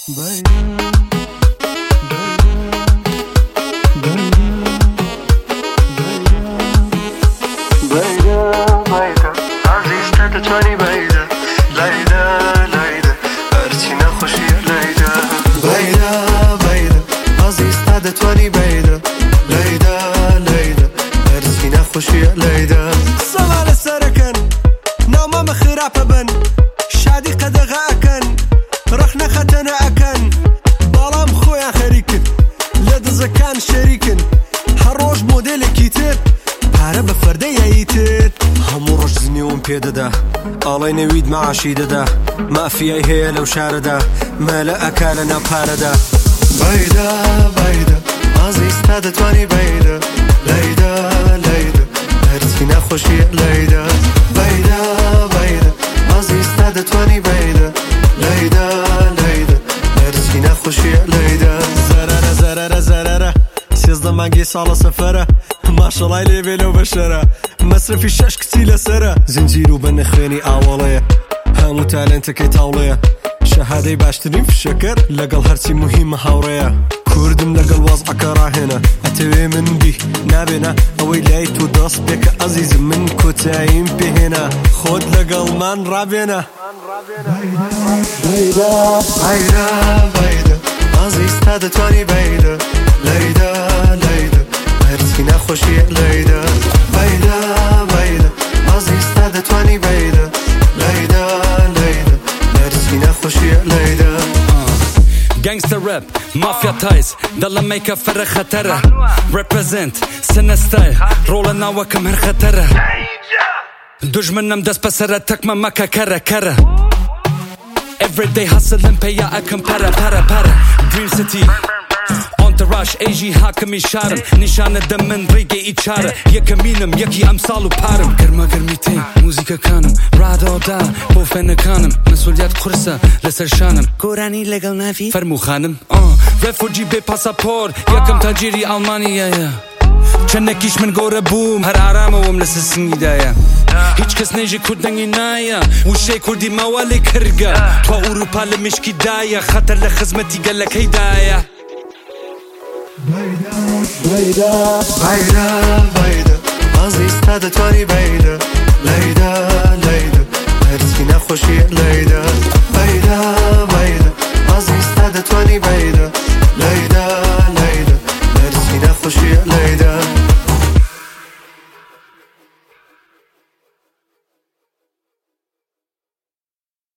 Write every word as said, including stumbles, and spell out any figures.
صلاة السركن نوما مخرافة بن شادي قد غاكن رحنا ختنا أكن ظلام خويا خريكن لد زكان شريكن هروج موديل كيتر عرب فردية يتر همو رش زنيون بيددا الله نويد معاشي ددا ما في أي هي لو شاردا ما لا أكالنا باردا بيدا بيدا عزيز تادتواني بيدا ليدا ليدا هرسينا خوشي ليدا بيدا بيدا عزيز تادتواني بيدا ليدا ليدا هرسينا خوشي ليدا زرارة زرارة زرارة سيزدا مانجي صالة سفرة ما شاء الله يلي بيلو بشرة مصرف الشاش كتيلة سرة زنجيرو بنخويني أولية هامو تالنتكي طاولية شهادة باشترين في الشكر لقل هرسي مهمة هاورية كردم لقل وضعك راهنا أتوي من بي نابنا أوي ليت ودرس بك عزيز من كتاين بهنا خود لقل من رابنا بيدا بيدا بيدا عزيز تادتواني بيدا ليدا ليدا هرسينا خوشي ليدا بيدا بيدا عزيز تادتواني بيدا ليدا ليدا هرسينا خوشي ليدا Gangster rap, mafia ties دلا ميكا فرق خطرة Represent سنة ستايل رولنا وكم هر خطرة دجمنم دست بسرة تكما مكا كرة كرة Everyday hustling paya أكم para para para Dream City Entourage ايجي حاكمي شارم نشان دم من ريقي إيشارة يكمينم يكي أمثالو بارم كرما قرميتين موزيكا كانم رادو دا بوفين كانم مسؤوليات قرصة لسر شانم كوراني لقل نافي فرمو خانم آه ريفوجي بي باسابور يكم تاجيري ألمانيا چنکیش من گوره بوم هر آرامه وم لسه سنگیدایا هیچ کس نیجی کردنگی نایا وشه کردی موالی کرگا تو اروپا لمشکی دایا خطر لخزمتی گلک هیدایا بيدا بيدا بيدا بيدا عزيز تادتواني بيدا ليدا ليدا هرسينا خوشي ليدا بيدا بيدا عزيز